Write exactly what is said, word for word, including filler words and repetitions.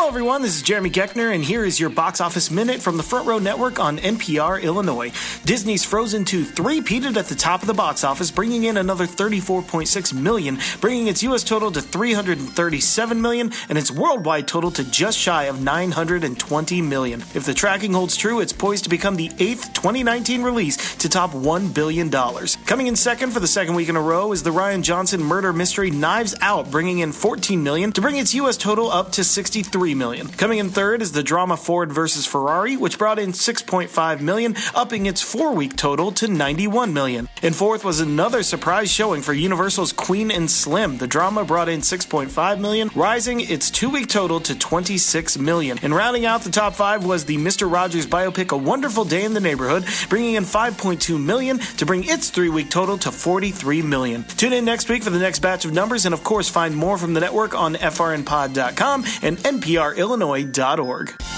Hello, everyone. This is Jeremy Geckner, and here is your box office minute from the Front Row Network on N P R Illinois. Disney's Frozen two three-peated at the top of the box office, bringing in another thirty-four point six million dollars, bringing its U S total to three hundred thirty-seven million dollars and its worldwide total to just shy of nine hundred twenty million dollars. If the tracking holds true, it's poised to become the eighth twenty nineteen release to top one billion dollars. Coming in second for the second week in a row is the Rian Johnson murder mystery Knives Out, bringing in fourteen million dollars to bring its U S total up to sixty-three million dollars. Coming in third is the drama Ford versus Ferrari, which brought in six point five million dollars, upping its four-week total to ninety-one million dollars. In fourth was another surprise showing for Universal's Queen and Slim. The drama brought in six point five million dollars, rising its two-week total to twenty-six million dollars. And rounding out the top five was the Mister Rogers biopic A Wonderful Day in the Neighborhood, bringing in five point two million dollars to bring its three-week total to forty-three million dollars. Tune in next week for the next batch of numbers, and of course find more from the network on F R N pod dot com and N P R Illinois dot org.